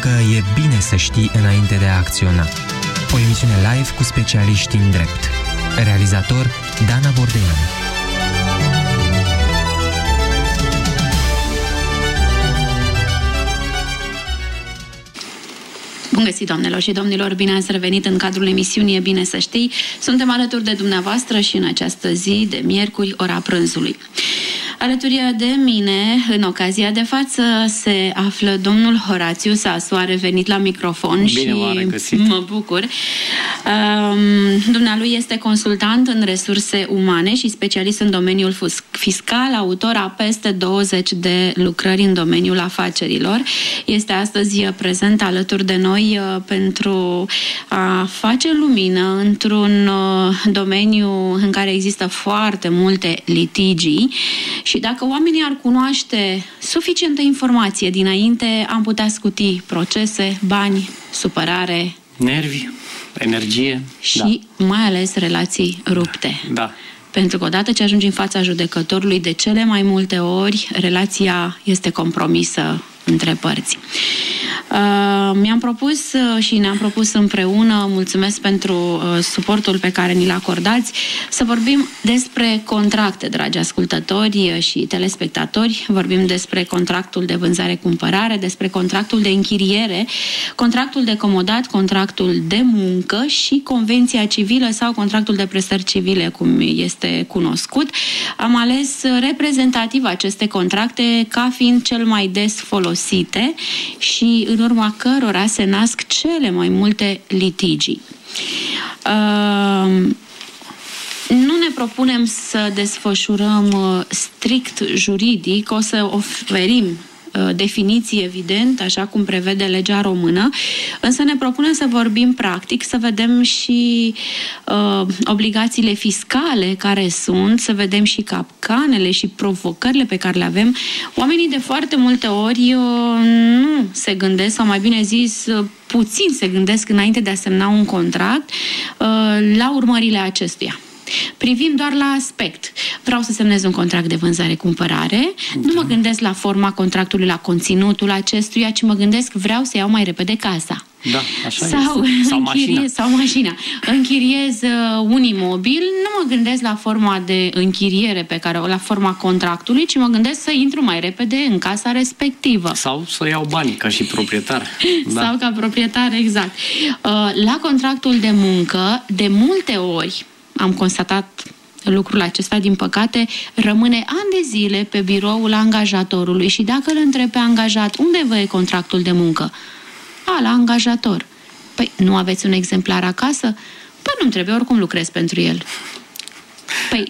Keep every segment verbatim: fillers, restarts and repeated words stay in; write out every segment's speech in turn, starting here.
că e bine să știi înainte de a acționa. O emisiune live cu specialiști în drept. Realizator Dana Bordeanu. Bun găsit, doamnelor și domnilor, bine ați revenit în cadrul emisiunii E Bine Să Știi. Suntem alături de dumneavoastră și în această zi de miercuri, ora prânzului. Alături de mine, în ocazia de față, se află domnul Horațiu Sasu, a revenit la microfon. Bine și mă bucur. Um, dumnealui este consultant în resurse umane și specialist în domeniul fiscal, autor a peste douăzeci de lucrări în domeniul afacerilor. Este astăzi prezent alături de noi uh, pentru a face lumină într-un uh, domeniu în care există foarte multe litigii. Și dacă oamenii ar cunoaște suficientă informație dinainte, am putea scuti procese, bani, supărare, nervi, energie și da. mai ales relații rupte. Da. Pentru că odată ce ajungi în fața judecătorului, de cele mai multe ori, relația este compromisă între părți. Uh, mi-am propus uh, și ne-am propus împreună, mulțumesc pentru uh, suportul pe care ni-l acordați, să vorbim despre contracte, dragi ascultători și telespectatori. Vorbim despre contractul de vânzare-cumpărare, despre contractul de închiriere, contractul de comodat, contractul de muncă și convenția civilă sau contractul de prestări civile, cum este cunoscut. Am ales reprezentativ aceste contracte ca fiind cel mai des folosite și în urma cărora se nasc cele mai multe litigii. Uh, nu ne propunem să desfășurăm uh, strict juridic, o să oferim uh, definiții evident, așa cum prevede legea română, însă ne propunem să vorbim practic, să vedem și uh, obligațiile fiscale care sunt, să vedem și capcanele și provocările pe care le avem. Oamenii de foarte multe ori uh, nu se gândesc, sau mai bine zis, uh, puțin se gândesc înainte de a semna un contract uh, la urmările acestuia. Privim doar la aspect. Vreau să semnez un contract de vânzare-cumpărare, da. Nu mă gândesc la forma contractului, la conținutul acestuia, ci mă gândesc, vreau să iau mai repede casa. Da, așa sau, este. Sau mașina. Sau mașina. Închiriez uh, un imobil, nu mă gândesc la forma de închiriere pe care o, la forma contractului, ci mă gândesc să intru mai repede în casa respectivă. Sau să iau bani ca și proprietar. Da. Sau ca proprietar, exact. Uh, la contractul de muncă, de multe ori, am constatat lucrul acesta, din păcate, rămâne ani de zile pe biroul angajatorului și dacă îl întreb pe angajat, unde vă e contractul de muncă? A, la angajator. Păi, nu aveți un exemplar acasă? Păi, nu-mi trebuie, oricum lucrez pentru el. Păi,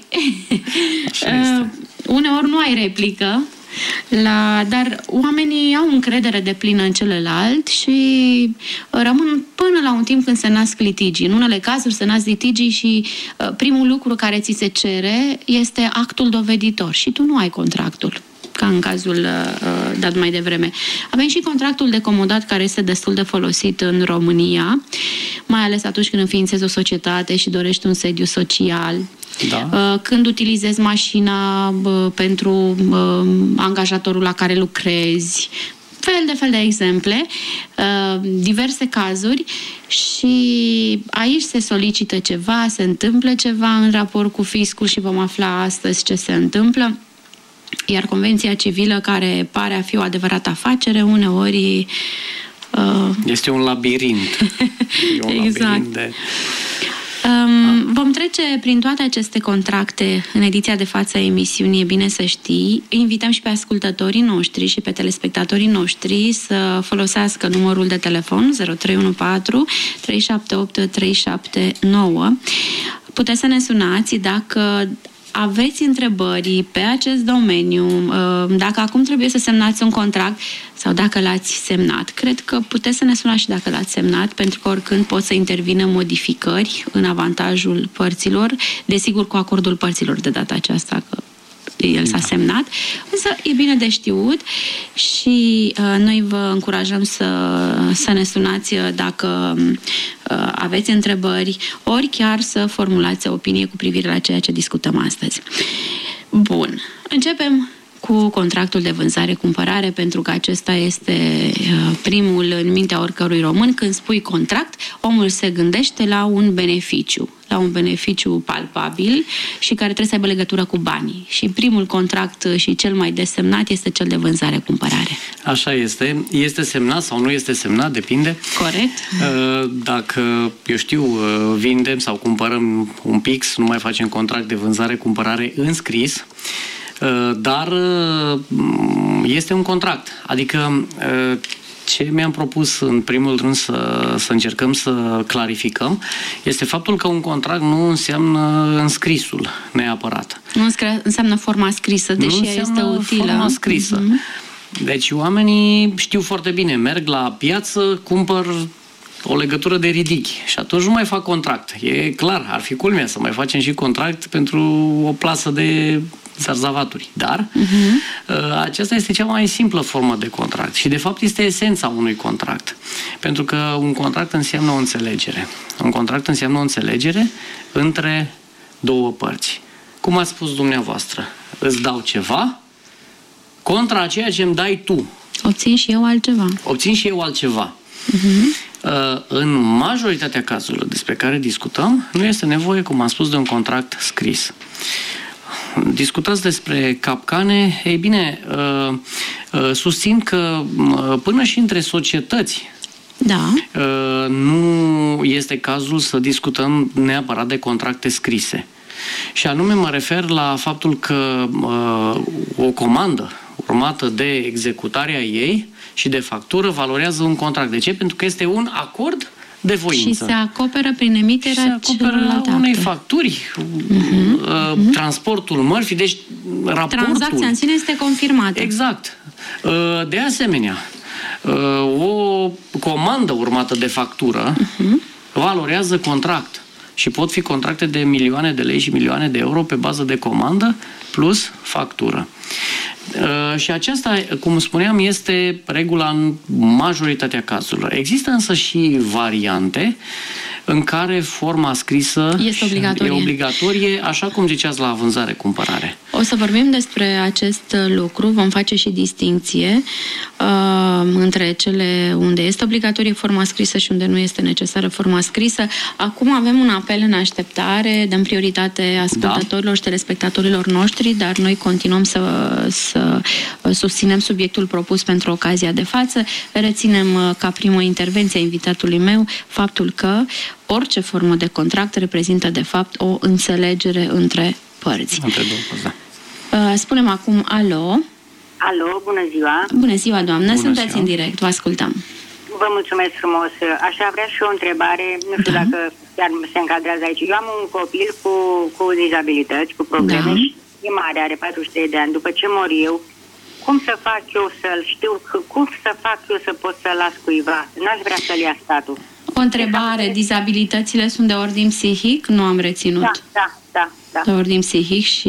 uh, uneori nu ai replică, La, dar oamenii au încredere deplină în celălalt și rămân până la un timp când se nasc litigii. În unele cazuri se nasc litigii și uh, primul lucru care ți se cere este actul doveditor și tu nu ai contractul, ca în cazul uh, dat mai devreme. Avem și contractul de comodat, care este destul de folosit în România, mai ales atunci când înființezi o societate și dorești un sediu social. Da. Când utilizezi mașina pentru angajatorul la care lucrezi, fel de fel de exemple, diverse cazuri, și aici se solicită ceva, se întâmplă ceva în raport cu fiscul și vom afla astăzi ce se întâmplă. Iar convenția civilă, care pare a fi o adevărată afacere, uneori este un labirint. E un exact. labirint de... Um, vom trece prin toate aceste contracte în ediția de față a emisiunii E Bine Să Știi. Invităm și pe ascultătorii noștri și pe telespectatorii noștri să folosească numărul de telefon zero trei unu patru trei șapte opt trei șapte nouă. Puteți să ne sunați dacă aveți întrebări pe acest domeniu, dacă acum trebuie să semnați un contract sau dacă l-ați semnat. Cred că puteți să ne sunați și dacă l-ați semnat, pentru că oricând pot să intervină modificări în avantajul părților, desigur cu acordul părților de data aceasta, că el s-a semnat, însă e bine de știut și uh, noi vă încurajăm să, să ne sunați dacă uh, aveți întrebări, ori chiar să formulați o opinie cu privire la ceea ce discutăm astăzi. Bun, începem cu contractul de vânzare-cumpărare, pentru că acesta este primul în mintea oricărui român. Când spui contract, omul se gândește la un beneficiu, la un beneficiu palpabil și care trebuie să aibă legătură cu banii. Și primul contract și cel mai des semnat este cel de vânzare-cumpărare. Așa este. Este semnat sau nu este semnat, depinde. Corect. Dacă, eu știu, vindem sau cumpărăm un pix, nu mai facem contract de vânzare-cumpărare înscris, dar este un contract. Adică ce mi-am propus în primul rând să, să încercăm să clarificăm este faptul că un contract nu înseamnă înscrisul neapărat. Nu înseamnă forma scrisă, deși nu este utilă. Forma scrisă. Mm-hmm. Deci oamenii știu foarte bine, merg la piață, cumpăr o legătură de ridichi și atunci nu mai fac contract. E clar, ar fi culmea să mai facem și contract pentru o plasă de zarzavaturi. Dar uh-huh. aceasta este cea mai simplă formă de contract și de fapt este esența unui contract. Pentru că un contract înseamnă o înțelegere. Un contract înseamnă o înțelegere între două părți. Cum ați spus dumneavoastră, îți dau ceva contra a ceea ce îmi dai tu. Obțin și eu altceva. Obțin și eu altceva. Uh-huh. În majoritatea cazurilor despre care discutăm, nu este nevoie, cum am spus, de un contract scris. Discutați despre capcane, ei bine, susțin că până și între societăți da. nu este cazul să discutăm neapărat de contracte scrise. Și anume mă refer la faptul că o comandă urmată de executarea ei și de factură valorează un contract. De ce? Pentru că este un acord de voință. Și se acoperă prin emiterea celorlalte unei acte. facturi, uh-huh. Uh, uh-huh. transportul mărfii, deci raportul... Tranzacția în sine este confirmată. Exact. Uh, de asemenea, uh, o comandă urmată de factură uh-huh. valorează contract. Și pot fi contracte de milioane de lei și milioane de euro pe bază de comandă plus factură. Uh, și aceasta, cum spuneam, este regula în majoritatea cazurilor. Există însă și variante în care forma scrisă este obligatorie. e obligatorie, așa cum ziceați la vânzare-cumpărare. O să vorbim despre acest lucru, vom face și distincție uh, între cele unde este obligatorie forma scrisă și unde nu este necesară forma scrisă. Acum avem un apel în așteptare, dăm prioritate ascultătorilor da. și telespectatorilor noștri, dar noi continuăm să, să susținem subiectul propus pentru ocazia de față. Reținem ca primă intervenție a invitatului meu faptul că orice formă de contract reprezintă, de fapt, o înțelegere între părți. Între două părți, da. Spunem acum alo. Alo, bună ziua. Bună ziua, doamnă. Bună Sunteți ziua. în direct, vă ascultăm. Vă mulțumesc frumos. Aș avea și o întrebare, nu știu da. dacă chiar se încadrează aici. Eu am un copil cu, cu dizabilități, cu probleme da. și e mare, are patruzeci și trei de ani. După ce mor eu, cum să fac eu să-l știu, cum să fac eu să pot să-l las cuiva? N-aș vrea să-l ia statul. O întrebare, dizabilitățile sunt de ordin psihic? Nu am reținut. Da, da, da. da. De ordin psihic și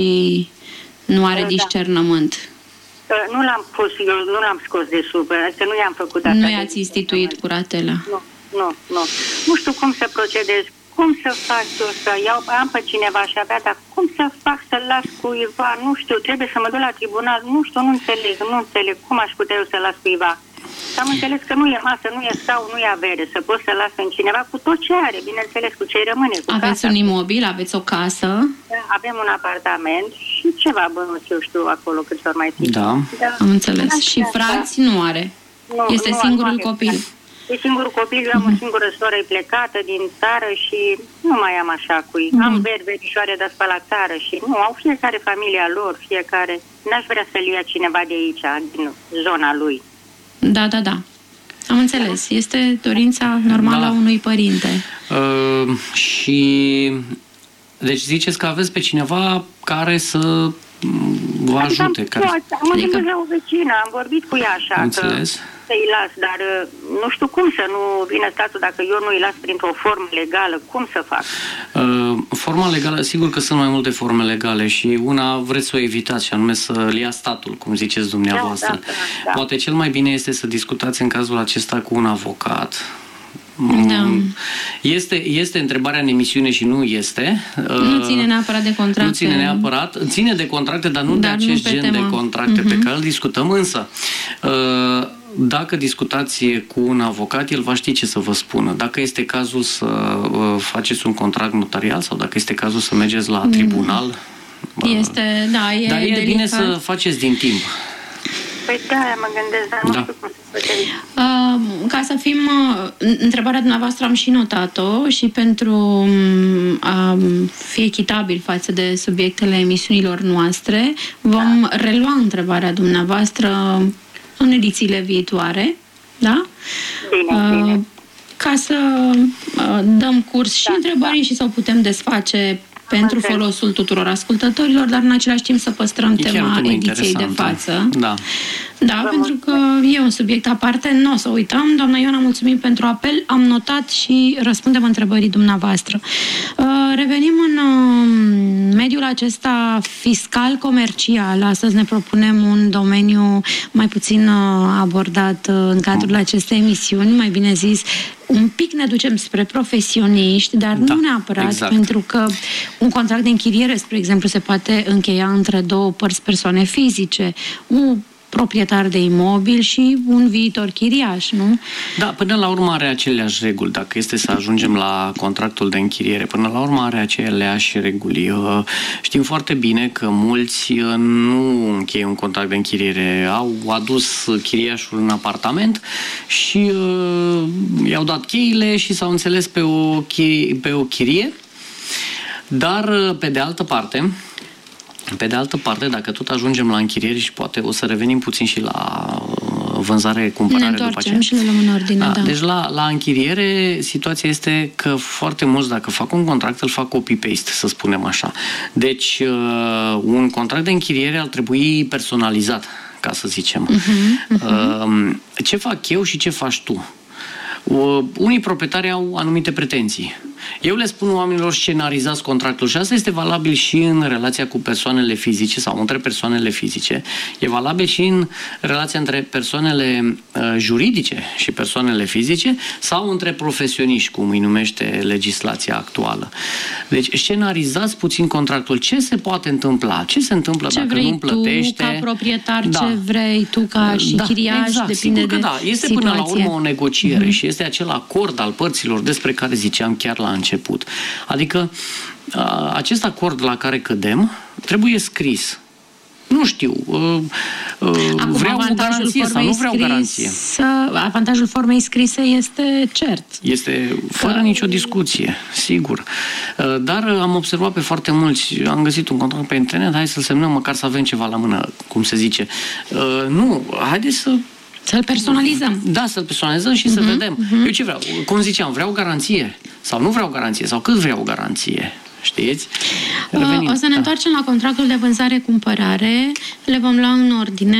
nu are da. discernământ. Nu l-am pus, eu nu l-am scos de sub, că nu i-am făcut asta. Nu i-ați instituit curatela. Nu, nu, nu. Nu știu cum să procedez, cum să fac eu să iau, am pe cineva și abia, dar cum să fac să-l las cuiva, nu știu, trebuie să mă duc la tribunal, nu știu, nu înțeleg, nu înțeleg, cum aș putea eu să las cuiva? Am înțeles că nu e masă, nu e sau, nu e avere, să pot să las în cineva cu tot ce are, bineînțeles, cu ce rămâne. Cu aveți casa. Un imobil, aveți o casă? Da, avem un apartament și ceva bănuți, eu știu, acolo cât ori mai fi. Da. da. Am înțeles. Da, și frați da. nu are? Nu, este nu, singurul nu copil? E singurul copil, eu am uh-huh. o singură soră plecată din țară și nu mai am așa cu ei. Uh-huh. Am veri, verișoare de asta la țară și nu, au fiecare familia lor, fiecare. N-aș vrea să-l ia cineva de aici, din zona lui. Da, da, da. Am înțeles. Este dorința normală da. a unui părinte. Uh, și... Deci ziceți că aveți pe cineva care să vă ajute. Adică care... am, am adică... la o vecină, am vorbit cu ea așa înțeles. că să-i las, dar nu știu cum să nu vină statul dacă eu nu-i las printr-o formă legală. Cum să fac? Uh, forma legală, sigur că sunt mai multe forme legale și una vreți să o evitați și anume să-l ia statul, cum ziceți dumneavoastră. Da, da, da, da. Poate cel mai bine este să discutați în cazul acesta cu un avocat Da. Este, este întrebarea în emisiune și nu este. Nu ține neapărat de contracte. Nu ține neapărat. Ține de contracte, dar nu dar de acest nu gen tema. de contracte uh-huh. pe care îl discutăm. Însă, dacă discutați cu un avocat, el va ști ce să vă spună. Dacă este cazul să faceți un contract notarial sau dacă este cazul să mergeți la tribunal. Este, da, e dar e delicat. bine să faceți din timp. Păi da, mă gândesc, dar nu Da. știu cum să facem. Uh, ca să fim, uh, întrebarea dumneavoastră am și notat-o și pentru um, a fi echitabil față de subiectele emisiunilor noastre, vom relua întrebarea dumneavoastră în edițiile viitoare, da? Bine, Uh, bine. ca să uh, dăm curs și Da, întrebării și să o putem desface pentru înțeles. folosul tuturor ascultătorilor, dar în același timp să păstrăm E chiar o tema temă ediției de interesantă. față. Da. Da, Vă pentru că e un subiect aparte, nu o să uităm. Doamna Ioana, mulțumim pentru apel, am notat și răspundem întrebării dumneavoastră. Uh, Revenim în uh, mediul acesta fiscal-comercial. Astăzi ne propunem un domeniu mai puțin uh, abordat uh, în cadrul acestei emisiuni, mai bine zis, un pic ne ducem spre profesioniști, dar Da, nu neapărat, exact. pentru că un contract de închiriere, spre exemplu, se poate încheia între două părți persoane fizice, un proprietar de imobil și un viitor chiriaș, nu? Da, până la urmă are aceleași reguli. Dacă este să ajungem la contractul de închiriere, până la urmă are aceleași reguli. Știm foarte bine că mulți nu încheie un contract de închiriere. Au adus chiriașul în apartament și uh, i-au dat cheile și s-au înțeles pe o, chi- pe o chirie. Dar, pe de altă parte, Pe de altă parte, dacă tot ajungem la închirieri și poate o să revenim puțin și la vânzare, cumpărare Ne după întoarcem aceea. și le luăm în ordine, da. Da, deci la, la închiriere situația este că foarte mulți, dacă fac un contract, îl fac copy-paste, să spunem așa. Deci uh, un contract de închiriere ar trebui personalizat, ca să zicem. Uh-huh, uh-huh. Uh, ce fac eu și ce faci tu? Uh, unii proprietari au anumite pretenții. Eu le spun oamenilor, scenarizați contractul și asta este valabil și în relația cu persoanele fizice sau între persoanele fizice. E valabil și în relația între persoanele uh, juridice și persoanele fizice sau între profesioniști, cum îi numește legislația actuală. Deci scenarizați puțin contractul. Ce se poate întâmpla? Ce se întâmplă Ce dacă vrei nu plătește? tu ca proprietar, Da. ce vrei tu ca și Da, chiriaș, exact, depinde sigur că de da. Este situație. până la urmă o negociere uh-huh. și este acel acord al părților despre care ziceam chiar la început. Adică a, acest acord la care cădem trebuie scris. Nu știu, uh, uh, Acum, vreau o garanție sau nu vreau scris, garanție. Avantajul formei scrise este cert. Este fără că... nicio discuție, sigur. Uh, dar am observat pe foarte mulți, am găsit un contract pe internet, hai să-l semnăm măcar să avem ceva la mână, cum se zice. Uh, nu, haideți să Să-l personalizăm. Da, să-l personalizăm și uh-huh, să vedem. Uh-huh. Eu ce vreau? Cum ziceam, vreau garanție sau nu vreau garanție sau cât vreau garanție. Știți? Revenim. O să ne da. întoarcem la contractul de vânzare-cumpărare. Le vom lua în ordine.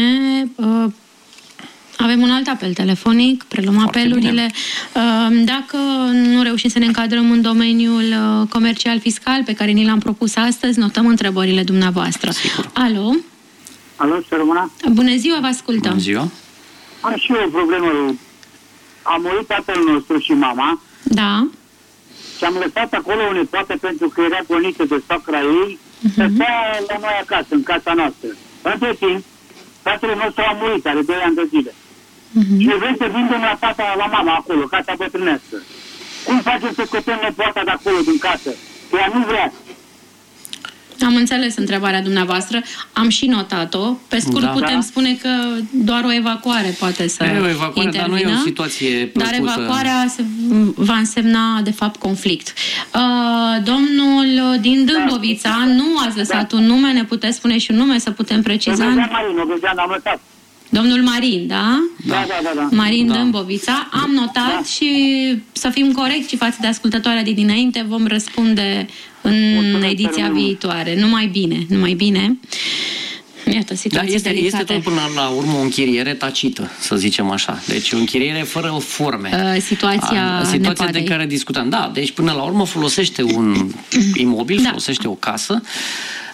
Avem un alt apel telefonic, preluăm Foarte apelurile. bine. Dacă nu reușim să ne încadrăm în domeniul comercial-fiscal pe care ni l-am propus astăzi, notăm întrebările dumneavoastră. Sigur. Alo? Alo, să rămână? Bună ziua, vă ascultăm. Bună ziua. Am și eu o problemă. Am murit tatăl nostru și mama Da. și am lăsat acolo o nepoată pentru că era gonită de soacra ei uh-huh. să stea la noi acasă, în casa noastră. Între timp, tatăl nostru a murit, are doi ani de zile. Uh-huh. Și vrem să vindem la tata, la mama acolo, casa bătrânească. Cum facem să scotem nepoata de acolo, din casă? Că ea nu vrea. Am înțeles întrebarea dumneavoastră, am și notat-o. Pe scurt Da. putem Da. spune că doar o evacuare poate să E o evacuare, dar intervină, nu e o situație dar propusă. evacuarea se, va însemna, de fapt, conflict. Uh, domnul din Dâmbovița, nu ați lăsat Da. un nume, ne puteți spune și un nume să putem preciza? Obezean Marin, Obezean, am lăsat. Domnul Marin, da? Da, da, da. da. Marin Da. Dâmbovița, am notat Da. și să fim corecți și față de ascultătoarea de dinainte, vom răspunde în Mulțumesc, ediția rămâne. viitoare. Numai bine, numai bine. Iată, Da, situații este, este delicate. tot până la urmă o închiriere tacită, să zicem așa. Deci o închiriere fără forme. Uh, situația A, situația nepoarei. de care discutam. Da, deci până la urmă folosește un imobil, Da. folosește o casă,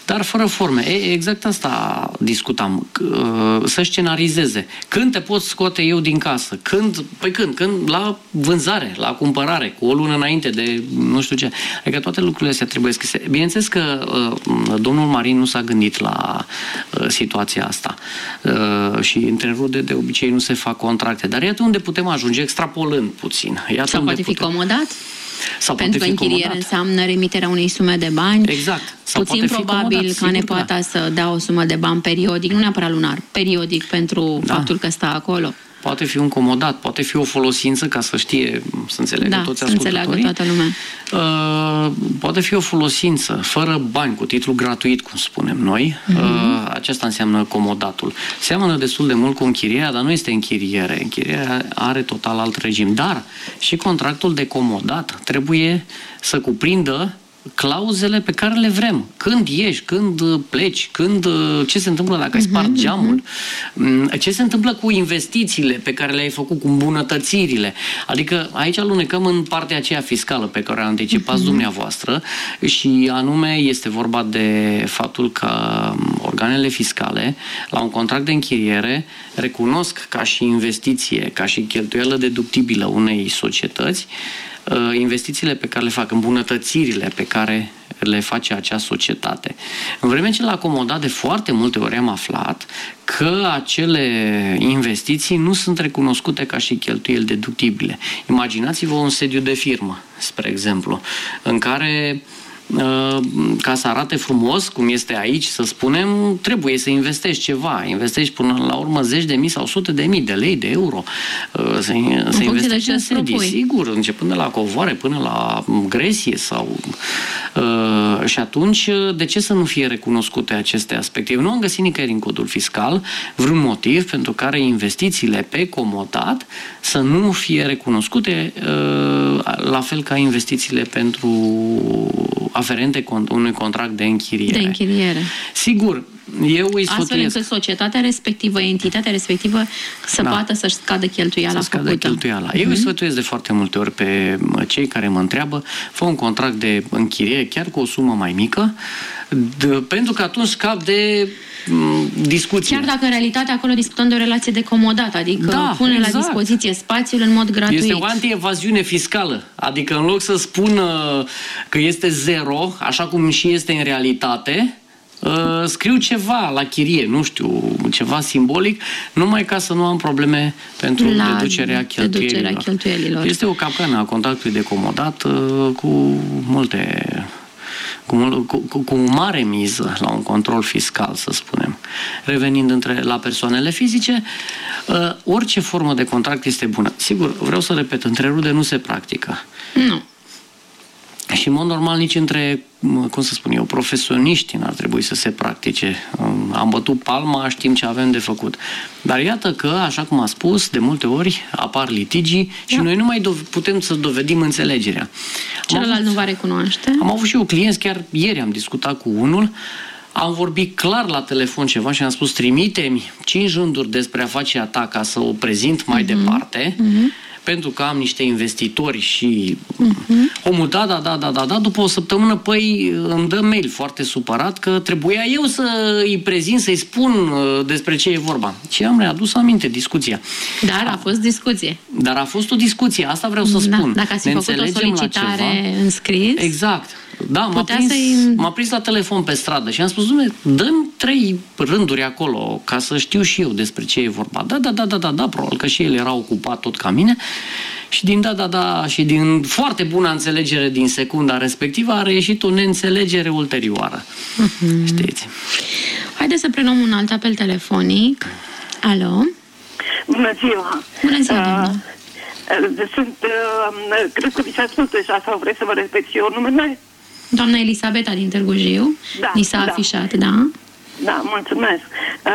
dar fără forme. E, exact asta discutam. Să scenarizeze. Când te pot scoate eu din casă? Când? Păi când? Când? La vânzare, la cumpărare, cu o lună înainte de nu știu ce. Adică toate lucrurile astea trebuie scrise. Bineînțeles că uh, domnul Marin nu s-a gândit la uh, situația asta. Uh, și între rude de obicei nu se fac contracte. Dar iată unde putem ajunge, extrapolând puțin. Iată Sau poate fi putem... comodat? Sau Pentru că închiriere înseamnă remiterea unei sume de bani. Exact. Sau puțin probabil comodat, ca nepoata să dea o sumă de bani periodic, nu neapărat lunar, periodic pentru da. faptul că stă acolo. Poate fi un comodat, poate fi o folosință, ca să știe, să înțeleagă da, toți ascultătorii. Da, să înțeleagă toată lumea. Uh, poate fi o folosință, fără bani, cu titlu gratuit, cum spunem noi. Uh-huh. Uh, acesta înseamnă comodatul. Seamănă destul de mult cu închirierea, dar nu este închiriere. Închirierea are total alt regim. Dar și contractul de comodat trebuie să cuprindă clauzele pe care le vrem. Când ieși, când pleci, când, ce se întâmplă dacă ai spart geamul, ce se întâmplă cu investițiile pe care le-ai făcut, cu îmbunătățirile. Adică aici alunecăm în partea aceea fiscală pe care o anticipați uh-huh. dumneavoastră și anume este vorba de faptul că organele fiscale la un contract de închiriere recunosc ca și investiție, ca și cheltuială deductibilă unei societăți investițiile pe care le fac, îmbunătățirile pe care le face acea societate. În vreme ce la acomodat de foarte multe ori am aflat că acele investiții nu sunt recunoscute ca și cheltuieli deductibile. Imaginați-vă un sediu de firmă, spre exemplu, în care ca să arate frumos, cum este aici, să spunem, trebuie să investești ceva. Investești până la urmă zeci de mii sau sute de mii de lei, de euro. Să, să investești în sedii, sigur, începând de la covoare până la gresie sau... Uh, și atunci, de ce să nu fie recunoscute aceste aspecte? Eu nu am găsit nicăieri în codul fiscal vreun motiv pentru care investițiile pe comodat să nu fie recunoscute uh, la fel ca investițiile pentru aferente unui contract de închiriere. De închiriere. Sigur, eu îi sfătuiesc. Astfel încât societatea respectivă, entitatea respectivă să da. poată să-și scadă cheltuiala să scadă făcută. Cheltuiala. Eu mm-hmm. îi sfătuiesc de foarte multe ori pe cei care mă întreabă, fă un contract de închiriere chiar cu o sumă mai mică, de, pentru că atunci scap de discuții. Chiar dacă în realitate acolo discutăm de o relație de comodat, adică da, pune exact. la dispoziție spațiul în mod gratuit. Este o anti-evaziune fiscală. Adică în loc să spună că este zero, așa cum și este în realitate, Uh, scriu ceva la chirie, nu știu, ceva simbolic, numai ca să nu am probleme pentru la deducerea cheltuielilor. deducerea cheltuielilor. Este o capcană a contractului de comodat uh, cu multe... Cu, cu, cu mare miză la un control fiscal, să spunem. Revenind între, la persoanele fizice, uh, orice formă de contract este bună. Sigur, vreau să repet, între rude nu se practică. Nu. Și, în mod normal, nici între, cum să spun eu, profesioniști n-ar trebui să se practice. Am bătut palma, știm ce avem de făcut. Dar iată că, așa cum a spus, de multe ori apar litigii și da. noi nu mai putem să dovedim înțelegerea. Celălalt avut, nu va recunoaște. Am avut și eu clienți, chiar ieri am discutat cu unul, am vorbit clar la telefon ceva și am spus, trimite-mi cinci rânduri despre afacerea ta ca să o prezint mai uh-huh. departe, uh-huh. pentru că am niște investitori și uh-huh. omul, da, da, da, da, da, da, după o săptămână, păi îmi dă mail foarte supărat că trebuia eu să îi prezint, să-i spun despre ce e vorba. Și am readus aminte discuția. Dar a fost discuție. Dar a fost o discuție, asta vreau să da, spun. Dacă ați fi făcut o solicitare în scris... Exact. Da, m-a prins, m-a prins la telefon pe stradă și am spus, Dumnezeu, dă-mi trei rânduri acolo ca să știu și eu despre ce e vorba. Da, da, da, da, da, da, probabil că și el era ocupat tot ca mine și din da, da, da, și din foarte bună înțelegere din secunda respectivă a reieșit o neînțelegere ulterioară. Uh-huh. Știți? Haideți să preluăm un alt apel telefonic. Alo? Bună ziua! Bună ziua, doamnă! Uh, sunt, uh, cred că vi s-a spus deja sau vreți să vă repet eu numele? Doamna Elisabeta din Târgu Jiu, da, ni s-a da. afișat, da? Da, mulțumesc.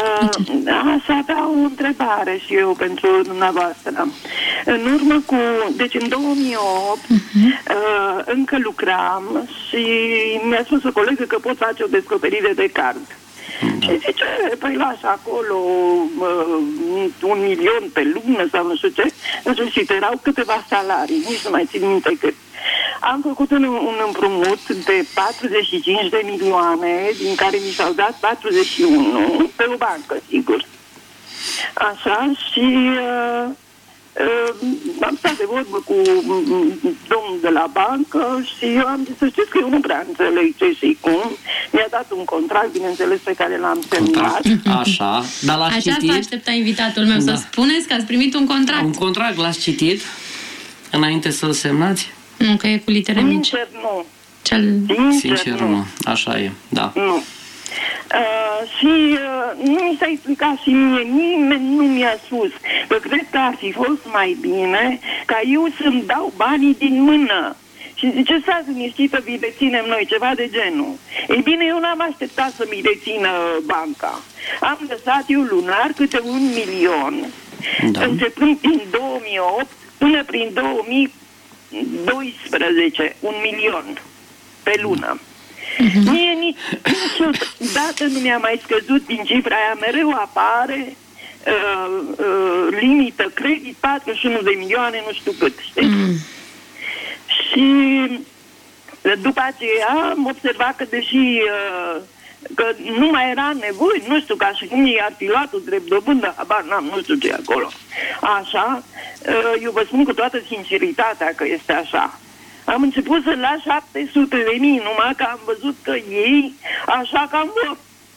Uh, aș avea o întrebare și eu pentru dumneavoastră. În urmă cu... Deci în două mii opt uh-huh. uh, încă lucram și mi-a spus o colegă că pot face o descoperire de card. Da. Și zice, păi lasă acolo uh, un milion pe lună sau nu știu ce. Și erau câteva salarii, nici nu mai țin minte cât. Am făcut un, un împrumut de patruzeci și cinci de milioane, din care mi s-au dat patruzeci și unu, pe o bancă, sigur. Așa, și uh, uh, am stat de vorbă cu domnul de la bancă și eu am zis, să știți că eu nu prea înțeleg ce și cum. Mi-a dat un contract, bineînțeles, pe care l-am semnat. Așa, dar l-ați Așa citit? asta aștepta invitatul meu, da. Să spuneți că ați primit un contract. Un contract l-ați citit înainte să-l semnați? Nu, că e cu litere mici. Sincer, nu. Cel... Sincer, Sincer, nu. nu. Așa e, da. Nu. Uh, și uh, nu mi s-a explicat și mie, nimeni nu mi-a spus că cred că ar fi fost mai bine ca eu să-mi dau banii din mână. Și zice, stați liniștită, vi deținem noi, ceva de genul. Ei bine, eu n-am așteptat să mi dețină banca. Am lăsat eu lunar câte un milion, da. Începând din două mii opt până prin două mii doisprezece, un milion pe lună. Uh-huh. Mie nici niciodată nu mi-a mai scăzut din cifra aia, mereu apare uh, uh, limită, credit patruzeci și unu de milioane, nu știu cât, știi? Uh-huh. Și după aceea am observat că deși uh, că nu mai era nevoie, nu știu, ca și cum ei ar fi luat o drept dobândă, abar n-am, nu știu ce acolo. Așa, uh, eu vă spun cu toată sinceritatea că este așa. Am început să las șapte sute de mii, numai că am văzut că ei așa cam vor.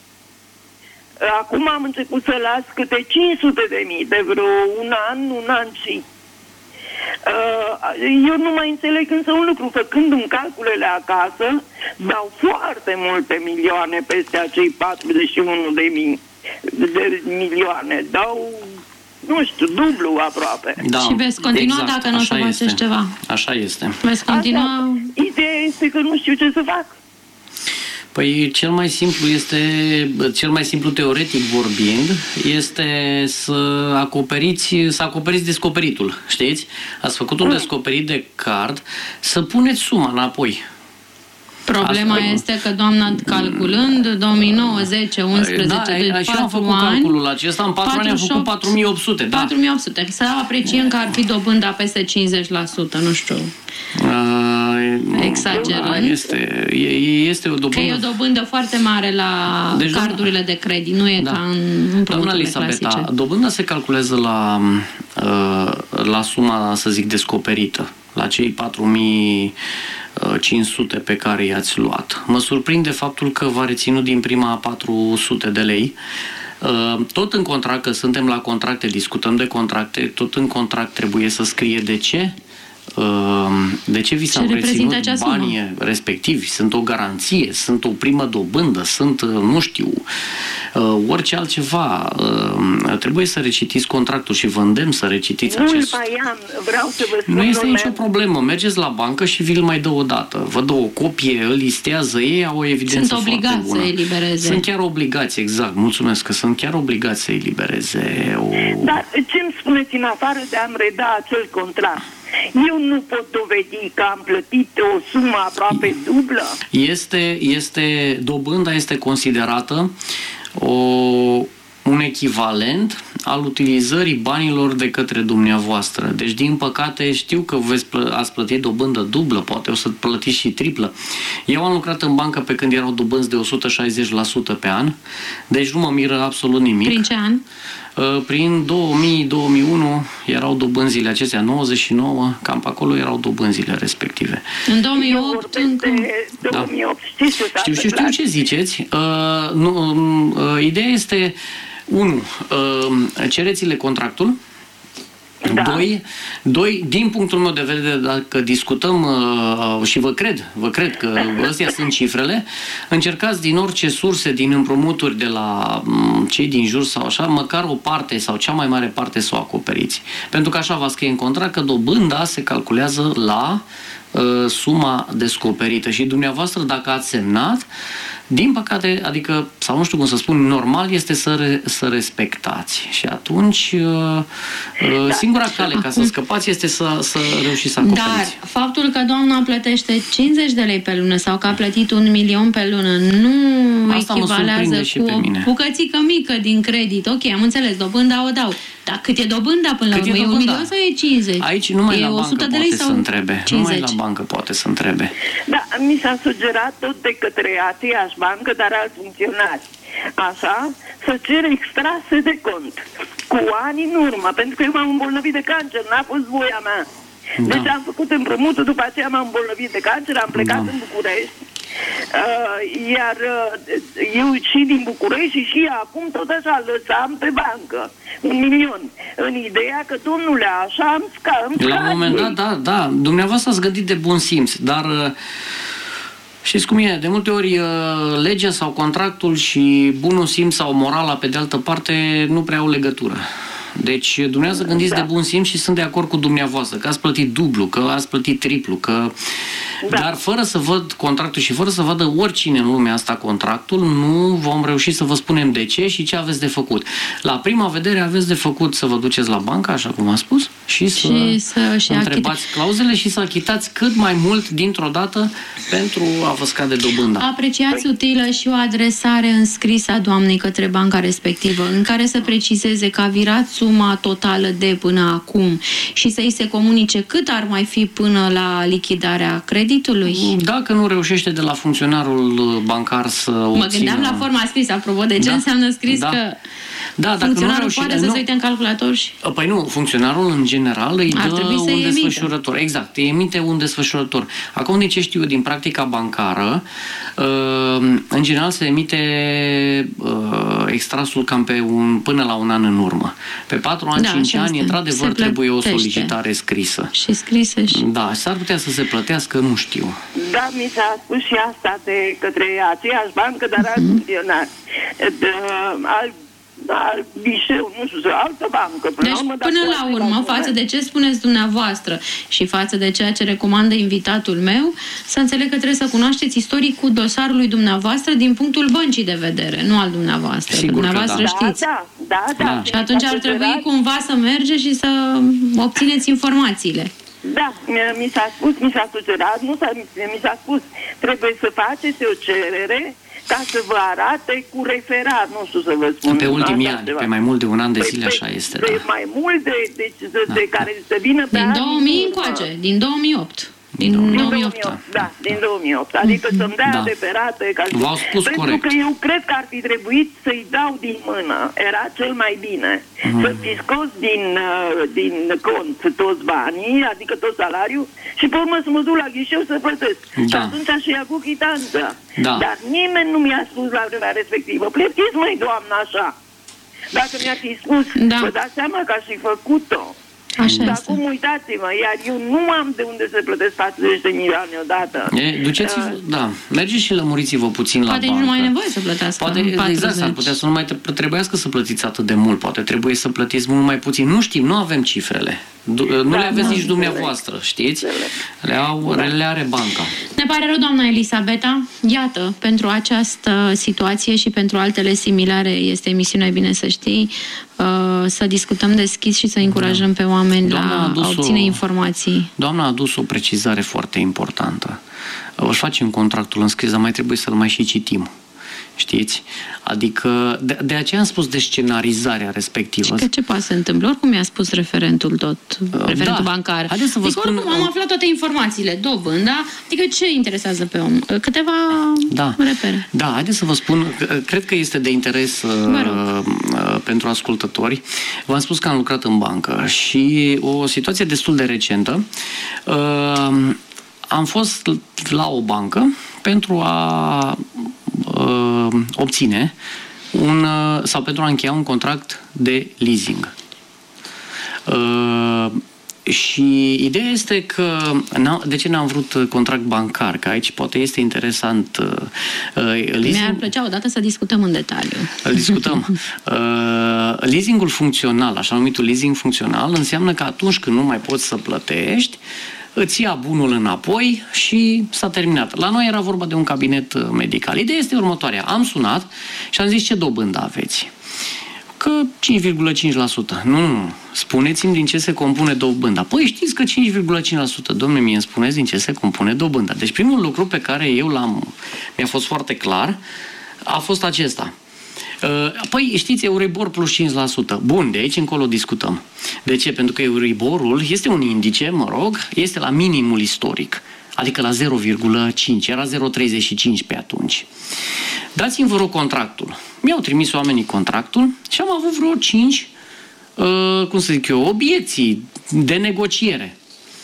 Acum am început să las câte cinci sute de mii, de vreo un an, un an și. Eu nu mai înțeleg însă un lucru, făcând-mi calculele acasă, dau foarte multe milioane peste acei patruzeci și unu de mii de milioane. Dau, nu știu, dublu aproape. Da, și veți continua exact, dacă nu o să faceți ceva. Așa este. Veți continua... Asta, ideea este că nu știu ce să fac. Păi cel mai simplu este, cel mai simplu teoretic vorbind, este să acoperiți, să acoperiți descoperitul, știți? Ați făcut un descoperit de card, să puneți suma înapoi. Problema Asta este că doamna, calculând două mii nouă, zece, unsprezece, da, de patru ani... am făcut ani, calculul acesta, în patru ani am făcut patru mii opt sute. Da. patru mii opt sute. Să apreciem că ar fi dobânda peste cincizeci la sută, nu știu. Uh, Exagerând. Este, este o dobândă... Că e o dobândă foarte mare la deci, cardurile de credit, nu e da. ca în împrumuturile clasice. Dobânda se calculează la, la suma, să zic, descoperită, la cei patru mii cinci sute pe care i-ați luat. Mă surprinde faptul că v-a reținut din prima patru sute de lei. Tot în contract, că suntem la contracte, discutăm de contracte, tot în contract trebuie să scrie de ce de ce vi s-au reținut banii respectivi, sunt o garanție, sunt o primă dobândă, sunt, nu știu, orice altceva. Trebuie să recitiți contractul și vă îndemn să recitiți nu acest... mai am, vreau să vă spun. Nu este nicio problemă, mergeți la bancă și vi-l mai dă o dată. Vă dă o copie, îl listează, ei au o evidență sunt foarte bună. Sunt obligați să elibereze. Sunt chiar obligați, exact, mulțumesc, că sunt chiar obligați să elibereze o... Dar ce-mi spuneți în afară de a-mi reda acel contract? Eu nu pot dovedi că am plătit o sumă aproape dublă. Este, este, dobânda este considerată o, un echivalent al utilizării banilor de către dumneavoastră. Deci, din păcate, știu că veți plă, ați plătit dobândă dublă, poate o să plătiți și triplă. Eu am lucrat în bancă pe când erau dobânzi de o sută șaizeci la sută pe an, deci nu mă miră absolut nimic. Prin ce an? Prin două mii două mii unu erau dobânzile acestea, nouăzeci și nouă, cam pe acolo erau dobânzile respective. În două mii opt, încă... două mii opt. Da. Știu, știu, știu ce ziceți. Uh, nu, uh, ideea este, unu, uh, cereți-le contractul. Da. Doi, doi, din punctul meu de vedere, dacă discutăm uh, și vă cred, vă cred că astea sunt cifrele, încercați din orice surse, din împrumuturi de la um, cei din jur sau așa, măcar o parte sau cea mai mare parte să o acoperiți. Pentru că așa va scrie în contract că dobânda se calculează la uh, suma descoperită și dumneavoastră, dacă ați semnat, din păcate, adică, sau nu știu cum să spun, normal este să, re, să respectați. Și atunci, da. singura cale ca să scăpați este să, să reușiți să acoperiți. Dar faptul că doamna plătește cincizeci de lei pe lună sau că a plătit un milion pe lună nu asta echivalează cu o mine. bucățică mică din credit. Ok, am înțeles, dobânda o dau. Da, cât e dobânda până la urmă? E un milion sau e cincizeci? Aici numai e la bancă de poate sau să întrebe. cincizeci? Numai la bancă poate să întrebe. Da, mi s-a sugerat tot de către aceeași bancă, dar alți funcționari. Așa, să cer extrase de cont cu ani în urmă, pentru că eu m-am îmbolnăvit de cancer, n-a fost voia mea. Da. Deci am făcut împrumutul, după aceea m-am îmbolnăvit de cancer, am plecat da. în București, uh, iar uh, eu și din București și, și acum tot așa lăsam pe bancă un milion, în ideea că, domnule, așa am scat. La un moment dat, da, da, dumneavoastră ați gândit de bun simț, dar... Uh, știți cum e? De multe ori legea sau contractul și bunul simț sau morala pe de altă parte nu prea au legătură. Deci dumneavoastră gândiți da. de bun simț și sunt de acord cu dumneavoastră că ați plătit dublu, că ați plătit triplu, că... Da. Dar fără să văd contractul și fără să vadă oricine în lumea asta contractul, nu vom reuși să vă spunem de ce și ce aveți de făcut. La prima vedere aveți de făcut să vă duceți la bancă, așa cum am spus, și să, și să și întrebați achite. clauzele și să achitați cât mai mult dintr-o dată pentru a vă scade dobânda. Apreciați utilă și o adresare înscrisă a doamnei către banca respectivă, în care să precizeze că a virat suma totală de până acum și să-i se comunice cât ar mai fi până la lichidarea creditului? Dacă nu reușește de la funcționarul bancar să obțină... Mă gândeam la forma scrisă, apropo de ce da. înseamnă scris da. că da, dacă funcționarul nu reușește, poate să nu... se uite în calculator și... Păi nu, funcționarul în general îi ar dă un emite. desfășurător. Exact, îi emite un desfășurător. Acum, de ce știu eu din practica bancară, în general se emite extrasul cam pe un, până la un an în urmă. Pe patru ani, da, cinci ani, într-adevăr, trebuie o solicitare scrisă. Și scrisă și... Da, s-ar putea să se plătească, nu știu. Da, mi s-a spus și asta de către aceeași bancă, dar alt funcționar. Alt Dar Bișeu, nu știu, altă bancă. Până deci, urmă, până la urmă, față de ce spuneți dumneavoastră și față de ceea ce recomandă invitatul meu, să înțeleg că trebuie să cunoașteți istoricul dosarului dumneavoastră din punctul băncii de vedere, nu al dumneavoastră. Sigur dumneavoastră da. știți. Da, da, da, da. Și atunci ar trebui cumva să mergeți și să obțineți informațiile. Da, mi s-a spus, mi s-a sugerat, nu s-a, mi s-a spus, trebuie să faceți o cerere ca să vă arate cu referat, nu știu să vă spun. Pe ultimii ani, ceva. Pe mai mult de un an de zile, pe, așa este. Pe da. mai mult de, de, de, da. de care să vină pe din două mii încoace, din două mii opt. Din două mii opt. Da, din două mii opt. Adică mm-hmm. să-mi dea da. adeperate. V-au spus pentru corect. că eu cred că ar fi trebuit să-i dau din mână. Era cel mai bine. Mm. Să fi scos din, uh, din cont toți banii, adică tot salariul, și pe urmă să mă duc la ghișeu să plătesc. Da. Și atunci aș ia cu chitanță. Da. Dar nimeni nu mi-a spus la vremea respectivă. Plătiți, măi, doamnă, așa. Dacă mi-a fi spus, da. vă dați seama că aș fi făcut-o. Așa dar acum uitați-mă, iar eu nu am de unde să plătesc patruzeci de milioane odată. E, duceți-vă, uh, da, mergeți și lămuriți-vă puțin poate la bancă. Poate nu mai e nevoie să plătească Poate, exact, s-ar putea să nu mai trebuiască să plătiți atât de mult, poate trebuie să plătiți mult mai puțin. Nu știm, nu avem cifrele. Nu da, le aveți nici dumneavoastră, știți? Le, au, da. le are banca. Ne pare rău, doamna Elisabeta. Iată, pentru această situație și pentru altele similare este emisiunea Bine să știi, să discutăm deschis și să încurajăm pe oameni doamna la a obține o, informații. Doamna a adus o precizare foarte importantă. Își facem contractul înscris, dar mai trebuie să-l mai și citim. Știți? Adică, de, de aceea am spus de scenarizarea respectivă. Și că ce poate să întâmple? Oricum mi-a spus referentul tot, referentul da. bancar. Haideți să vă adică spun... oricum am aflat toate informațiile, dobânda, adică ce interesează pe om? Câteva da. repere. Da, haideți să vă spun, cred că este de interes uh, pentru ascultători. V-am spus că am lucrat în bancă și o situație destul de recentă. Uh, am fost la o bancă pentru a uh, obține un, uh, sau pentru a încheia un contract de leasing. Uh, și ideea este că de ce n-am vrut contract bancar? Că aici poate este interesant. Uh, leasing... Mi-ar plăcea odată să discutăm în detaliu. Îl discutăm. Uh, leasingul funcțional, așa numitul leasing funcțional, înseamnă că atunci când nu mai poți să plătești, îți ia bunul înapoi și s-a terminat. La noi era vorba de un cabinet medical. Ideea este următoarea. Am sunat și am zis ce dobândă aveți. Că cinci virgulă cinci la sută. Nu, nu. Spuneți-mi din ce se compune dobânda. Păi știți că cinci virgulă cinci la sută. Dom'le, mie îmi spuneți din ce se compune dobânda. Deci primul lucru pe care eu l-am, mi-a fost foarte clar, a fost acesta. Păi, știți, Euribor plus cinci la sută. Bun, de aici încolo discutăm. De ce? Pentru că Euriborul este un indice, mă rog, este la minimul istoric. Adică la zero virgulă cinci, era zero virgulă treizeci și cinci pe atunci. Dați-mi, vă rog, contractul. Mi-au trimis oamenii contractul și am avut vreo cinci, uh, cum să zic eu, obiecții de negociere.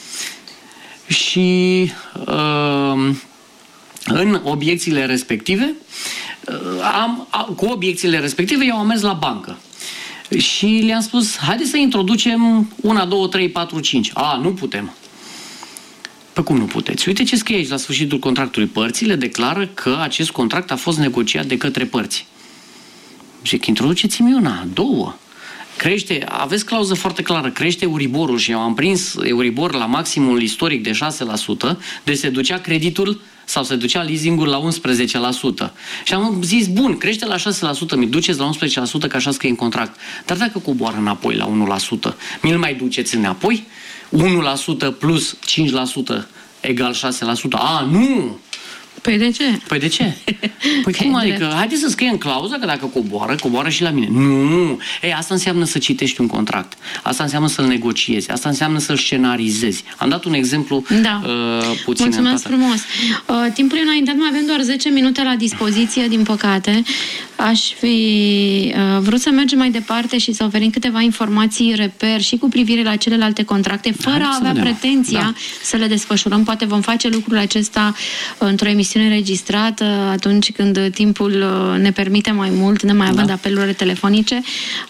Și uh, în obiecțiile respective, uh, am, a, cu obiecțiile respective, eu am mers la bancă. Și le-am spus, haideți să introducem una, două, trei, patru, cinci. A, nu putem. Păi cum nu puteți? Uite ce scrie aici la sfârșitul contractului. Părțile declară că acest contract a fost negociat de către părți. Zic, introduceți-mi una, două. Crește, aveți clauză foarte clară, crește Euriborul și eu am prins Euribor la maximul istoric de șase la sută, deci se ducea creditul sau se ducea leasing-ul la unsprezece la sută. Și am zis, bun, crește la șase la sută, mi duceți la unsprezece la sută, că așa scrie în contract. Dar dacă coboară înapoi la unu la sută, mi-l mai duceți înapoi? unu la sută plus cinci la sută egal șase la sută. A, nu! Păi de ce? Păi de ce? Păi cum adică? Haideți să scriem clauza că dacă coboară, coboară și la mine. Nu! Ei, asta înseamnă să citești un contract. Asta înseamnă să-l negociezi. Asta înseamnă să-l scenarizezi. Am dat un exemplu da. uh, puțin. Mulțumesc frumos. Uh, timpul e înaintat, mai avem doar zece minute la dispoziție, din păcate. Aș fi uh, vrut să mergem mai departe și să oferim câteva informații reper și cu privire la celelalte contracte, fără a avea pretenția da. să le desfășurăm. Poate vom face lucrul acesta într-o emisiune înregistrată atunci când timpul ne permite mai mult, ne mai având da. apeluri telefonice.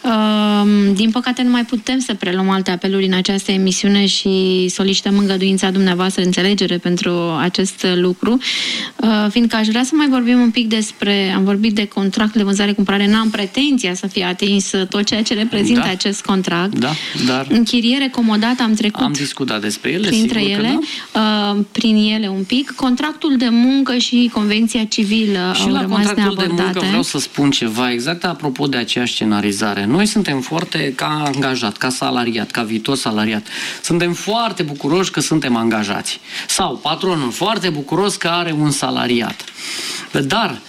Din păcate nu mai putem să preluăm alte apeluri în această emisiune și solicităm îngăduința dumneavoastră, înțelegere pentru acest lucru, fiindcă aș vrea să mai vorbim un pic despre, am vorbit de contract de vânzare-cumpărare, n-am pretenția să fie atins tot ceea ce reprezintă da. acest contract. Da, dar... Închiriere comodată, am trecut am discutat despre ele, printre ele, da. prin ele un pic. Contractul de muncă și convenția civilă și au la rămas contractul neabordate. de muncă vreau să spun ceva exact apropo de aceeași scenarizare. Noi suntem foarte ca angajat, ca salariat, ca viitor salariat. Suntem foarte bucuroși că suntem angajați. Sau patronul foarte bucuros că are un salariat. Dar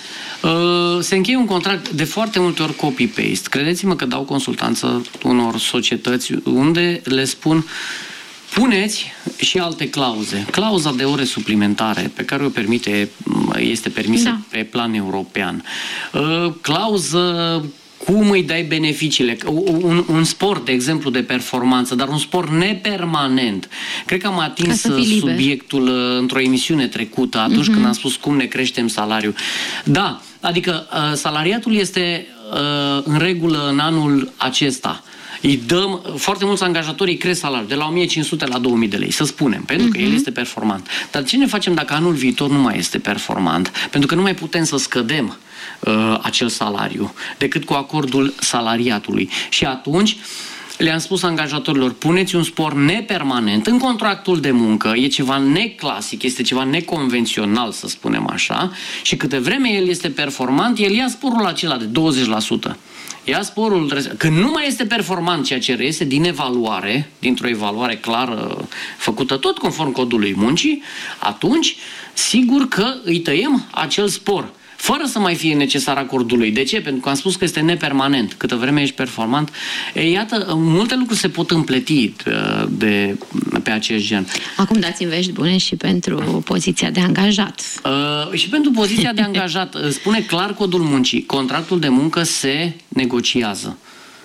se încheie un contract de foarte multe ori copy-paste. Credeți-mă că dau consultanță unor societăți unde le spun puneți și alte clauze. Clauza de ore suplimentare pe care o permite, este permisă da. pe plan european. Clauză cum îi dai beneficiile. Un, un sport, de exemplu, de performanță, dar un sport nepermanent. Cred că am atins subiectul într-o emisiune trecută, atunci uh-huh. când am spus cum ne creștem salariul. Da, adică salariatul este în regulă în anul acesta. Îi dăm, foarte mulți angajatori îi cresc salariul de la o mie cinci sute la două mii de lei, să spunem, pentru că uh-huh. el este performant. Dar ce ne facem dacă anul viitor nu mai este performant? Pentru că nu mai putem să scădem uh, acel salariu decât cu acordul salariatului. Și atunci le-am spus angajatorilor, puneți un spor nepermanent în contractul de muncă, e ceva neclasic, este ceva neconvențional, să spunem așa, și câte vreme el este performant, el ia sporul acela de douăzeci la sută. Ia sporul, când nu mai este performant, ceea ce reiese din evaluare, dintr-o evaluare clară, făcută tot conform codului muncii, atunci, sigur că îi tăiem acel spor, fără să mai fie necesar acordul lui. De ce? Pentru că am spus că este nepermanent. Câtă vreme ești performant, e, iată, multe lucruri se pot împleti de, pe acest gen. Acum dați-mi vești bune și pentru poziția de angajat. Uh, și pentru poziția de angajat, spune clar codul muncii. Contractul de muncă se negociază.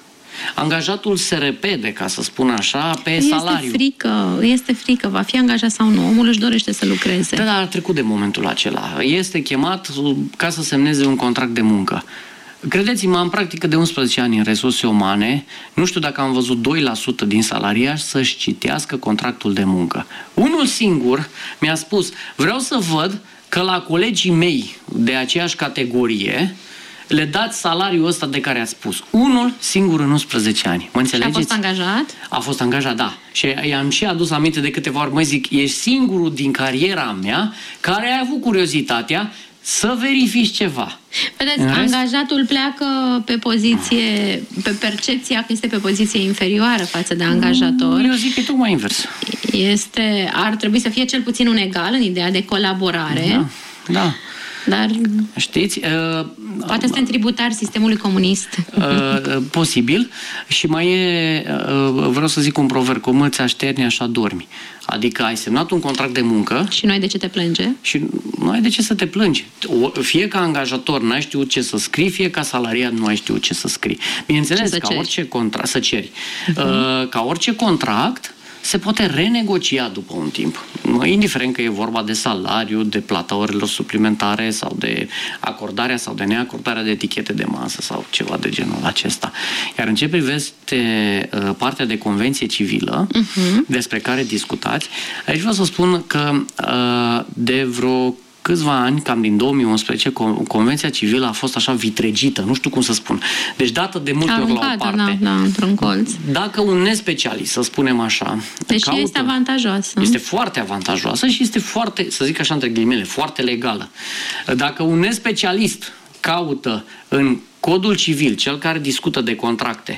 Angajatul se repede, ca să spun așa, pe este salariu. Frică, este frică, va fi angajat sau nu, omul își dorește să lucreze. Da, dar a trecut de momentul acela. Este chemat ca să semneze un contract de muncă. Credeți-mă, am practică de unsprezece ani în resurse umane, nu știu dacă am văzut doi la sută din salariași să-și citească contractul de muncă. Unul singur mi-a spus, vreau să văd că la colegii mei de aceeași categorie le dați salariul ăsta de care ați spus. Unul singur în unsprezece ani. Mă înțelegeți? Și a fost angajat? A fost angajat, da. Și i-am și adus aminte de câteva ori, mă zic, ești singurul din cariera mea care a avut curiozitatea să verifici ceva. Vedeți, angajatul pleacă pe poziție, pe percepția că este pe poziție inferioară față de angajator. Eu zic că e tocmai invers. Este, ar trebui să fie cel puțin un egal în ideea de colaborare. Da, da. dar... Știți? Uh, Poate suntem tributari sistemului comunist. Uh, posibil. Și mai e, uh, vreau să zic un proverb, cum îți așterni, așa dormi. Adică ai semnat un contract de muncă... Și nu ai de ce te plânge. Și nu ai de ce să te plângi. Fie ca angajator n-ai știut ce să scrii, fie ca salariat nu ai știut ce să scrii. Bineînțeles, ca ceri? orice contract... Să ceri. Uh-huh. Uh, ca orice contract... se poate renegocia după un timp. Indiferent că e vorba de salariu, de plata orelor suplimentare sau de acordarea sau de neacordarea de etichete de masă sau ceva de genul acesta. Iar în ce privește uh, partea de convenție civilă, uh-huh. despre care discutați, aici vreau să spun că uh, de vreo câțiva ani, cam din două mii unsprezece, Convenția Civilă a fost așa vitregită, nu știu cum să spun. Deci dată de multe ori la o parte. Da, da, într-un colț. Dacă un nespecialist, să spunem așa... Deci caută, este avantajoasă. Este foarte avantajoasă și este foarte, să zic așa între ghilimele, foarte legală. Dacă un nespecialist caută în codul civil, cel care discută de contracte,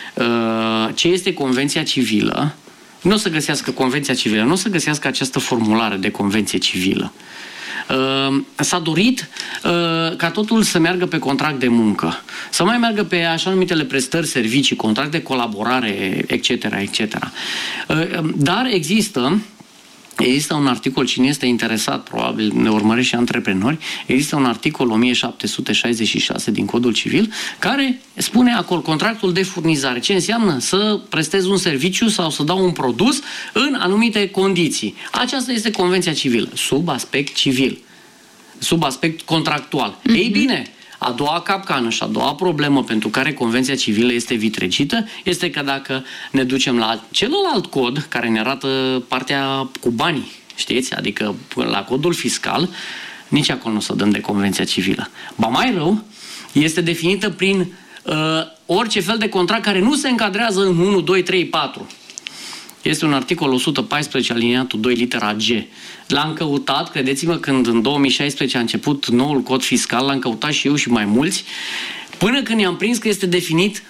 ce este Convenția Civilă, nu o să găsească Convenția Civilă, nu o să găsească această formulare de Convenție Civilă. Uh, s-a dorit uh, ca totul să meargă pe contract de muncă, să mai meargă pe așa numitele prestări, servicii, contract de colaborare, et cetera, et cetera. Uh, dar există Există un articol, cine este interesat, probabil ne urmăresc și antreprenori, există un articol o mie șapte sute șaizeci și șase din Codul Civil care spune acolo contractul de furnizare. Ce înseamnă? Să prestez un serviciu sau să dau un produs în anumite condiții. Aceasta este Convenția Civilă, sub aspect civil, sub aspect contractual. Mm-hmm. Ei bine, a doua capcană și a doua problemă pentru care Convenția Civilă este vitregită este că dacă ne ducem la celălalt cod care ne arată partea cu banii, știți? Adică la codul fiscal, nici acolo nu o să dăm de Convenția Civilă. Ba mai rău, este definită prin uh, orice fel de contract care nu se încadrează în unu, doi, trei, patru. Este un articol o sută paisprezece aliniatul doi litera G. L-am căutat, credeți-mă, când în două mii șaisprezece a început noul cod fiscal, l-am căutat și eu și mai mulți, până când i-am prins că este definit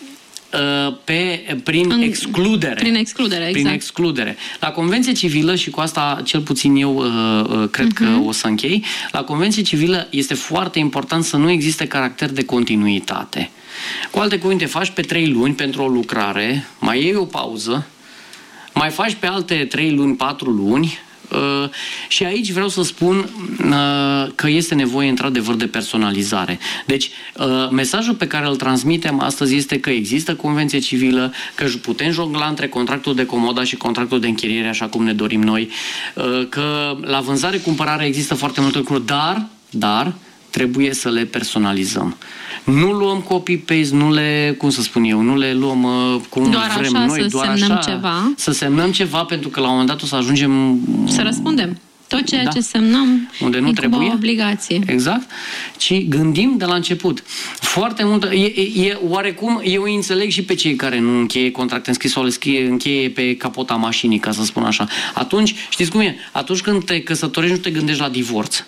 uh, pe, prin în, excludere. Prin excludere, exact. Prin excludere. La Convenție Civilă, și cu asta cel puțin eu uh, cred uh-huh. că o să închei, la Convenție Civilă este foarte important să nu existe caracter de continuitate. Cu alte cuvinte, faci pe trei luni pentru o lucrare, mai iei o pauză, mai faci pe alte trei luni, patru luni uh, și aici vreau să spun uh, că este nevoie într-adevăr de personalizare. Deci uh, mesajul pe care îl transmitem astăzi este că există Convenție Civilă, că putem jongla între contractul de comodat și contractul de închiriere așa cum ne dorim noi, uh, că la vânzare-cumpărare există foarte multe lucruri, dar, dar trebuie să le personalizăm. Nu luăm copy-paste, nu le, cum să spun eu, nu le luăm uh, cum doar vrem așa, noi, să doar semnăm așa, ceva. Să semnăm ceva, pentru că la un moment dat o să ajungem... Să răspundem. Tot ceea da. ce semnăm unde nu trebuie. O obligație. Exact. Ci gândim de la început. Foarte mult, e, e, oarecum, eu îi înțeleg și pe cei care nu încheie contracte în scris sau le scrie, încheie pe capota mașinii, ca să spun așa. Atunci, știți cum e? Atunci când te căsătorești, nu te gândești la divorț.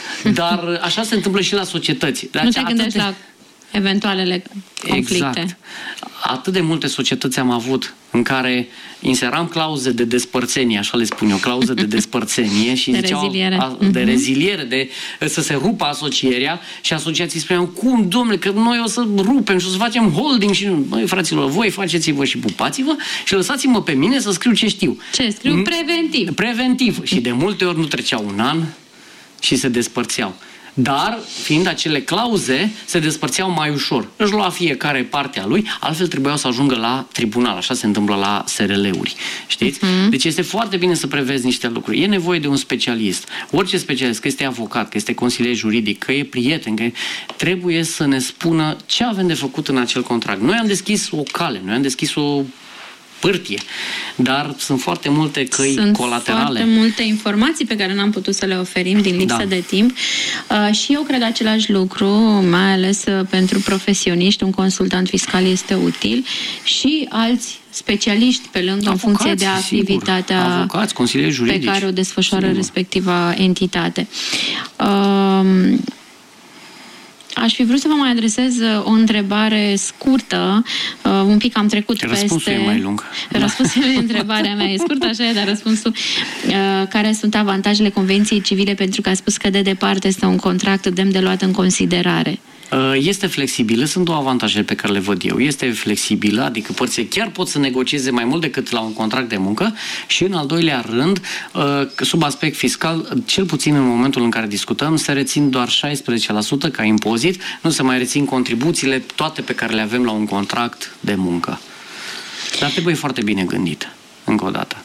Dar așa se întâmplă și la societăți. De nu te gândești de... la eventualele conflicte. Exact. Atât de multe societăți am avut în care inseram clauze de despărțenie, așa le spun eu, clauze de despărțenie și de ziceau reziliere. A, de reziliere, de să se rupă asocierea și asociații spuneau, cum, domnule, că noi o să rupem și o să facem holding și băi, fraților, voi faceți-vă și pupați-vă și lăsați-mă pe mine să scriu ce știu. Ce scriu? Preventiv. Preventiv. Și de multe ori nu trecea un an și se despărțeau. Dar, fiind acele clauze, se despărțeau mai ușor. Își lua fiecare parte a lui, altfel trebuiau să ajungă la tribunal. Așa se întâmplă la S R L-uri. Știți? Uh-huh. Deci este foarte bine să prevezi niște lucruri. E nevoie de un specialist. Orice specialist, că este avocat, că este consilier juridic, că e prieten, că trebuie să ne spună ce avem de făcut în acel contract. Noi am deschis o cale, noi am deschis o pârtie, dar sunt foarte multe căi sunt colaterale. Sunt foarte multe informații pe care n-am putut să le oferim din lipsă da. de timp uh, și eu cred același lucru, mai ales uh, pentru profesioniști, un consultant fiscal este util și alți specialiști pe lângă avocați, în funcție de activitatea avocați, consilieri juridici, pe care o desfășoară sigur. respectiva entitate. Uh, Aș fi vrut să vă mai adresez o întrebare scurtă. Un pic am trecut răspunsul peste... Răspunsul e mai lung. Răspunsul e întrebarea mea. E scurtă, așa e, dar răspunsul... Care sunt avantajele Convenției Civile? Pentru că a spus că de departe este un contract demn de luat în considerare. Este flexibilă, sunt două avantaje pe care le văd eu. Este flexibilă, adică părțile chiar pot să negocieze mai mult decât la un contract de muncă și, în al doilea rând, sub aspect fiscal, cel puțin în momentul în care discutăm, se rețin doar șaisprezece la sută ca impozit, nu se mai rețin contribuțiile toate pe care le avem la un contract de muncă. Dar trebuie foarte bine gândit, încă o dată.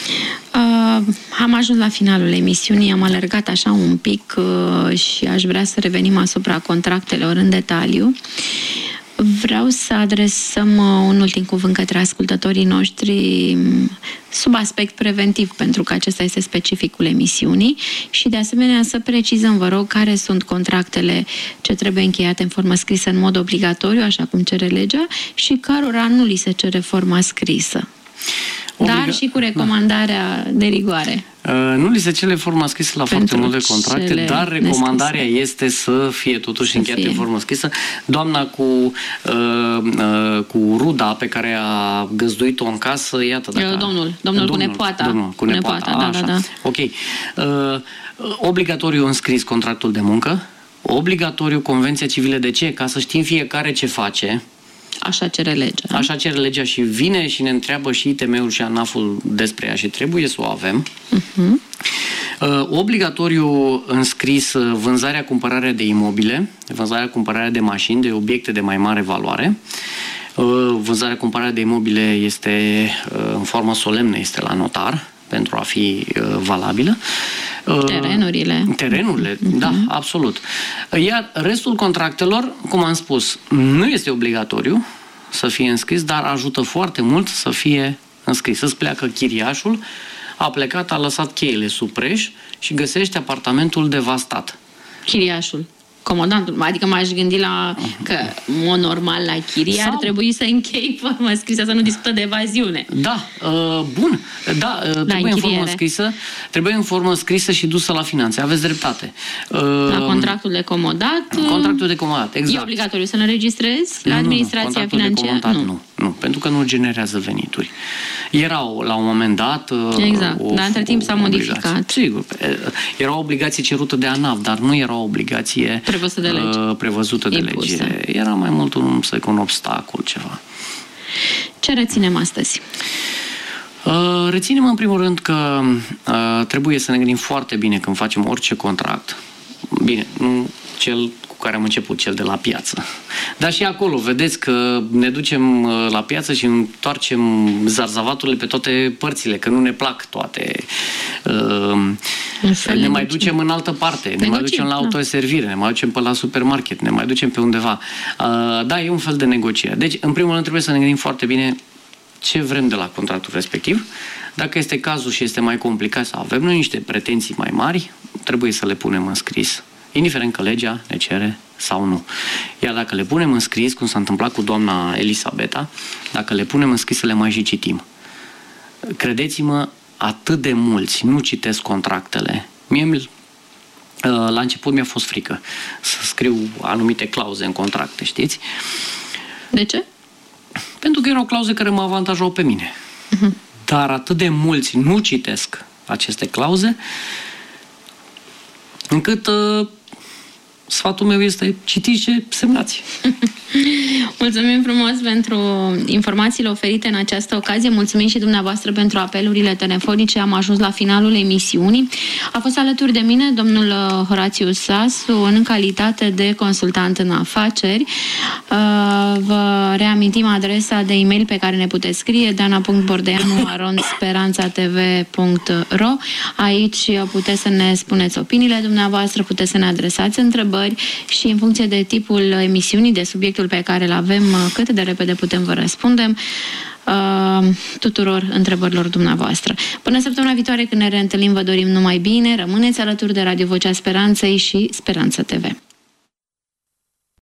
Uh, am ajuns la finalul emisiunii, am alergat așa un pic uh, și aș vrea să revenim asupra contractelor în detaliu. Vreau să adresăm uh, un ultim cuvânt către ascultătorii noștri sub aspect preventiv, pentru că acesta este specificul emisiunii și de asemenea să precizăm, vă rog, care sunt contractele ce trebuie încheiate în formă scrisă în mod obligatoriu, așa cum cere legea, și cărora nu li se cere forma scrisă. Obliga... Dar și cu recomandarea da. de rigoare. Uh, nu li se cere forma scrisă la pentru foarte multe contracte, dar recomandarea nescrise. este să fie totuși încheiată în formă scrisă. Doamna cu, uh, uh, cu ruda pe care a găzduit-o în casă, iată dacă... Domnul, domnul, domnul cu nepoata. Domnul, cu nepoata, nepoata da, da, da. Ok. Uh, obligatoriu înscris contractul de muncă, obligatoriu Convenția Civilă. De ce? Ca să știm fiecare ce face. Așa cere legea. Așa cere legea și vine și ne întreabă și I T M-ul și ANAF-ul despre ea și trebuie să o avem. Uh-huh. Uh, obligatoriu înscris vânzarea, cumpărarea de imobile, vânzarea, cumpărarea de mașini, de obiecte de mai mare valoare. Uh, vânzarea, cumpărarea de imobile este uh, în formă solemnă, este la notar pentru a fi uh, valabilă. Terenurile. Terenurile, uh-huh. da, absolut. Iar restul contractelor, cum am spus, nu este obligatoriu să fie înscris, dar ajută foarte mult să fie înscris. Să-ți pleacă chiriașul, a plecat, a lăsat cheile sub preș și găsește apartamentul devastat. Chiriașul. Comodantul. Adică m-aș gândi la că, în mod normal, la chirie Sau... ar trebui să închei formă scrisă, să nu discută de evaziune. Da, uh, bun. Da, uh, trebuie în formă scrisă, trebuie în formă scrisă și dusă la finanțe. Aveți dreptate. Uh, la contractul de comodat. Contractul de comodat, exact. E obligatoriu să ne înregistrezi la administrația nu, financiară? Nu. nu, nu, pentru că nu generează venituri. Erau, la un moment dat... Exact, o, dar între timp s-a modificat. Sigur. Era o obligație cerută de ANAF, dar nu era o obligație prevăzută de lege. Prevăzută de lege. Era mai mult un, să zic, un obstacol, ceva. Ce reținem astăzi? Uh, reținem în primul rând că uh, trebuie să ne gândim foarte bine când facem orice contract. Bine, nu cel cu care am început, cel de la piață. Dar și acolo, vedeți că ne ducem la piață și întoarcem zarzavaturile pe toate părțile, că nu ne plac toate. Uh, ne mai ducem în altă parte, ne mai ducem la autoservire, ne mai ducem pe la supermarket, ne mai ducem pe undeva. Uh, da, e un fel de negociere. Deci, în primul rând, trebuie să ne gândim foarte bine ce vrem de la contractul respectiv. Dacă este cazul și este mai complicat sau avem noi niște pretenții mai mari, trebuie să le punem în scris, indiferent că legea ne cere sau nu. Iar dacă le punem în scris, cum s-a întâmplat cu doamna Elisabeta, dacă le punem în scris să le mai și citim. Credeți-mă, atât de mulți nu citesc contractele. Mie, la început mi-a fost frică să scriu anumite clauze în contracte, știți? De ce? Pentru că erau clauze care mă avantajau pe mine. Uh-huh. Dar atât de mulți nu citesc aceste clauze, încât uh, sfatul meu este citiți și semnați. Mulțumim frumos pentru informațiile oferite în această ocazie. Mulțumim și dumneavoastră pentru apelurile telefonice. Am ajuns la finalul emisiunii. A fost alături de mine domnul Horațiu Sasu, în calitate de consultant în afaceri. Vă reamintim adresa de e-mail pe care ne puteți scrie: dana punct bordeanu arond speranța t v punct r o. Aici puteți să ne spuneți opiniile dumneavoastră, puteți să ne adresați întrebări și, în funcție de tipul emisiunii, de subiectul pe care îl avem, cât de repede putem vă răspundem uh, tuturor întrebărilor dumneavoastră. Până săptămâna viitoare, când ne reîntâlnim, vă dorim numai bine. Rămâneți alături de Radio Vocea Speranței și Speranța T V.